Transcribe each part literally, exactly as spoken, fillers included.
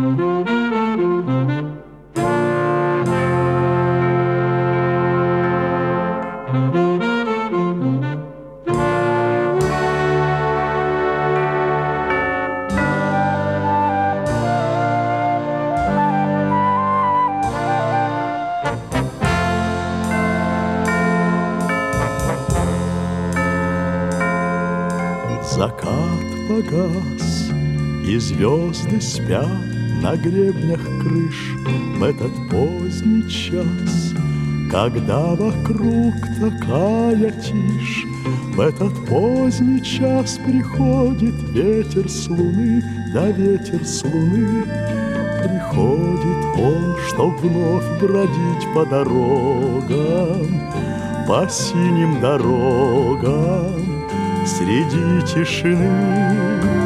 Закат погас, и звезды спят на гребнях крыш в этот поздний час, когда вокруг такая тишь. В этот поздний час приходит ветер с луны, да ветер с луны. Приходит он, чтоб вновь бродить по дорогам, по синим дорогам среди тишины.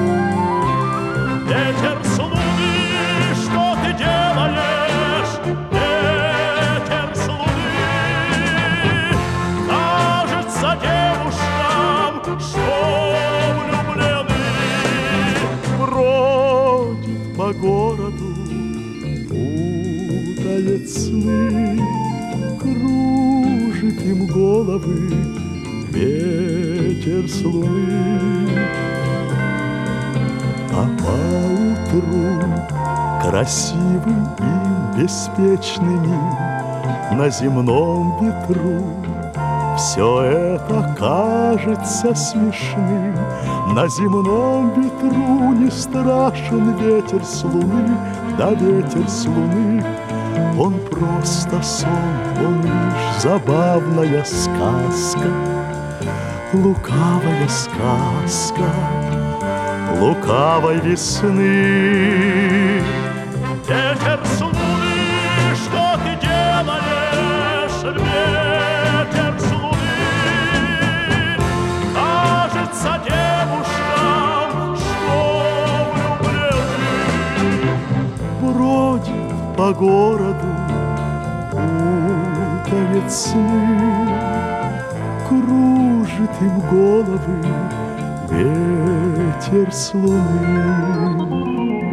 Ветер с луны, что ты делаешь? Ветер с луны, кажется девушкам, что влюблены. Бродит по городу, путает сны, кружит им головы ветер с луны. А поутру красивым и беспечными на земном ветру все это кажется смешным. На земном ветру не страшен ветер с луны, да ветер с луны. Он просто сон, он лишь забавная сказка, лукавая сказка лукавой весны. Ветер с луны, что ты делаешь? Ветер с луны, кажется девушкам, что влюблены. Бродит по городу, путает сны, кружит им головы ветер с луны.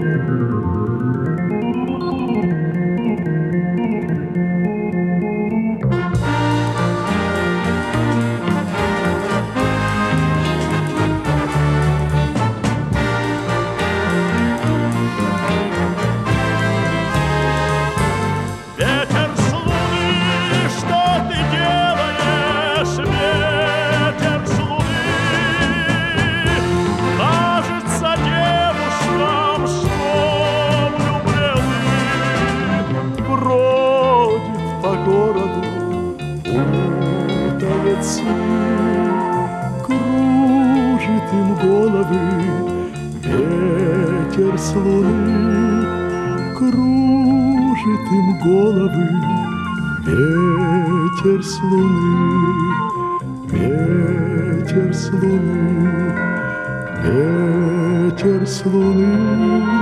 Кружит им головы ветер с луны, кружит им головы ветер с луны, ветер с луны, ветер с луны.